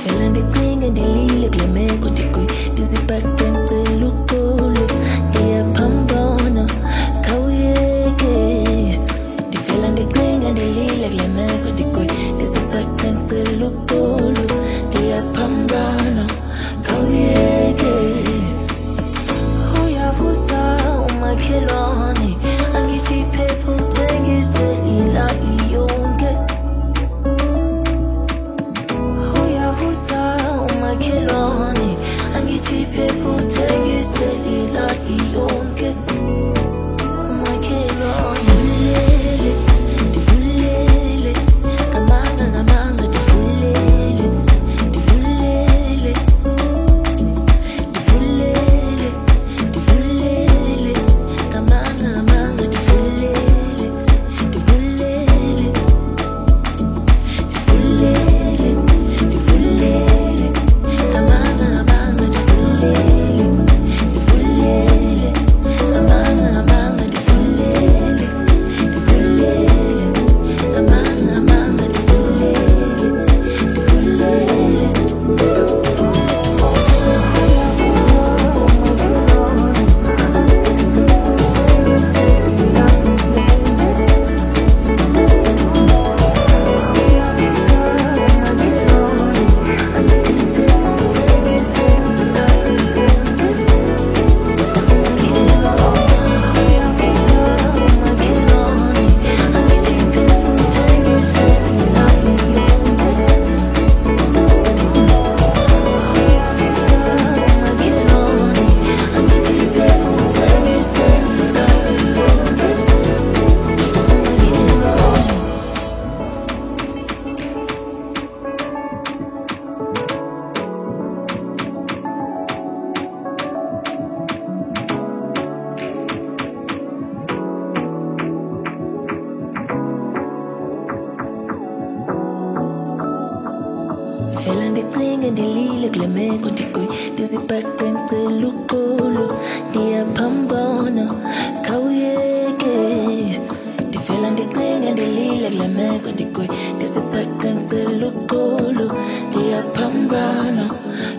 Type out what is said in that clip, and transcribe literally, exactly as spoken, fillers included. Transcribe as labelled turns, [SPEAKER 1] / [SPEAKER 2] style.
[SPEAKER 1] Feeling the thing and the lily glame con di coi disipatente lukolo dia pambono kauyeke. The feeling the thing and the lily glame con di coi disipatente lukolo dia pambono kauyeke. Huya busa umakhelwane angithi phepho thengise ila iyonke. Umakhelwane angithi phepho thengise ila iyonke. Umakhelwane divulele, divulele, kamanga kamanga divulele, divulele, divulele, divulele, kamanga kamanga divulele, divulele, divulele, divulele. Amanga amanga divulele, divulele, amanga amanga divulele, divulele, amanga amanga divulele, divulele. Feeling the thing and the lily glame con di coi disipatente lukolo dia pambono kauyeke. The feeling the thing and the lily glame con di coi disipatente lukolo dia pambono